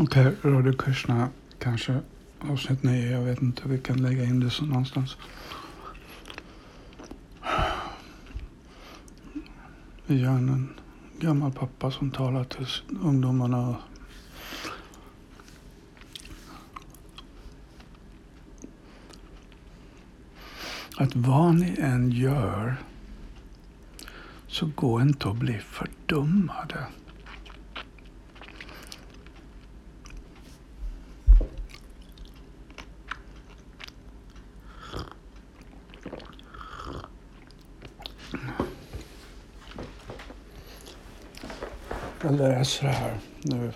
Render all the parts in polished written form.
Okej, Radha Krishna kanske avsnitt 9. Jag vet inte, vi kan lägga in det så någonstans. Vi har en gammal pappa som talar till ungdomarna. Att vad ni än gör så gå inte att bli fördummade. Jag läser här nu.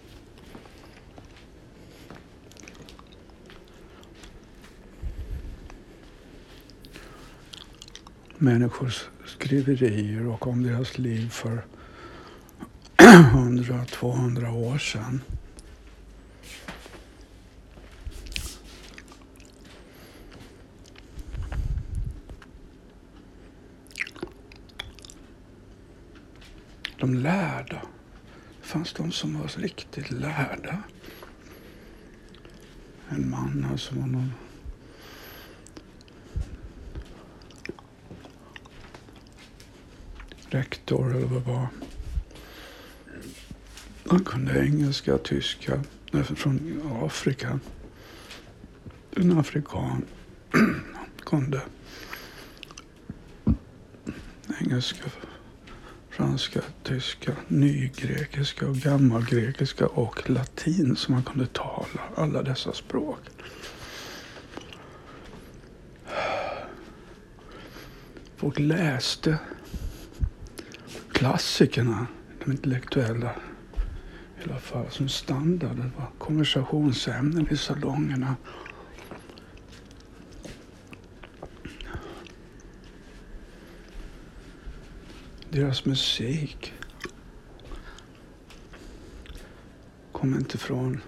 Människors skriverier och om deras liv för 100-200 år sedan. De lärda. Det fanns de som var riktigt lärda. En man som var någon rektor eller vad det var. Han kunde engelska, tyska, från Afrika. En afrikan kunde engelska, franska, tyska, nygrekiska och gammalgrekiska och latin som man kunde tala, alla dessa språk. Folk läste klassikerna, de intellektuella, i alla fall som standard. Det var konversationsämnen i salongerna. Deras musik kom inte från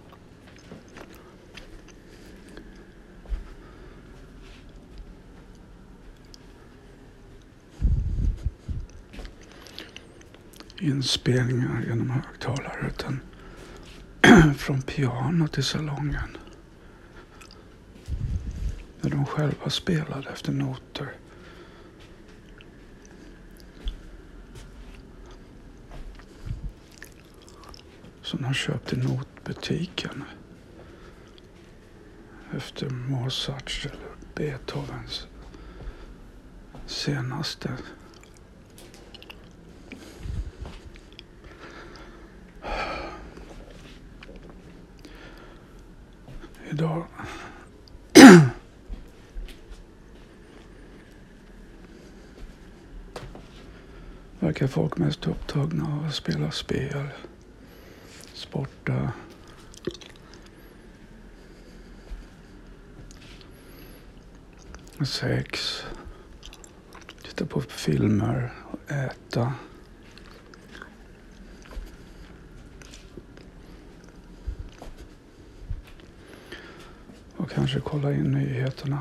inspelningar genom högtalare utan från pianot i salongen. När de själva spelade efter noter. Som de köpte i notbutiken. Efter Mozarts eller Beethovens senaste. Idag verkar folk mest upptagna av att spela spel, sporta, sex, titta på filmer och äta. Och kanske kolla in nyheterna.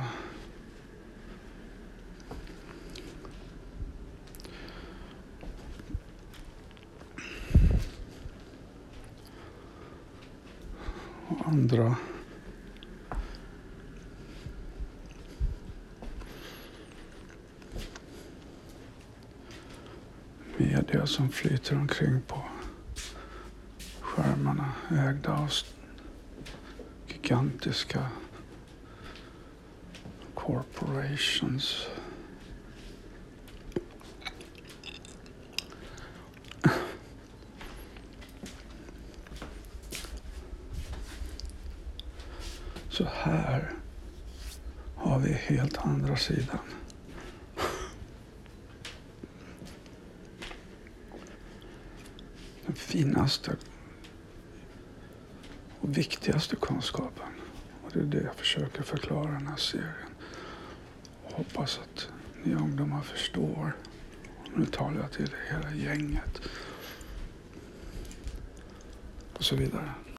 Och andra media som flyter omkring på skärmarna ägda av gigantiska corporations. Så här har vi helt andra sidan. Den finaste och viktigaste kunskapen. Och det är det jag försöker förklara i den här serien. Och hoppas att ni ungdomar förstår. Nu talar jag till hela gänget. Och så vidare.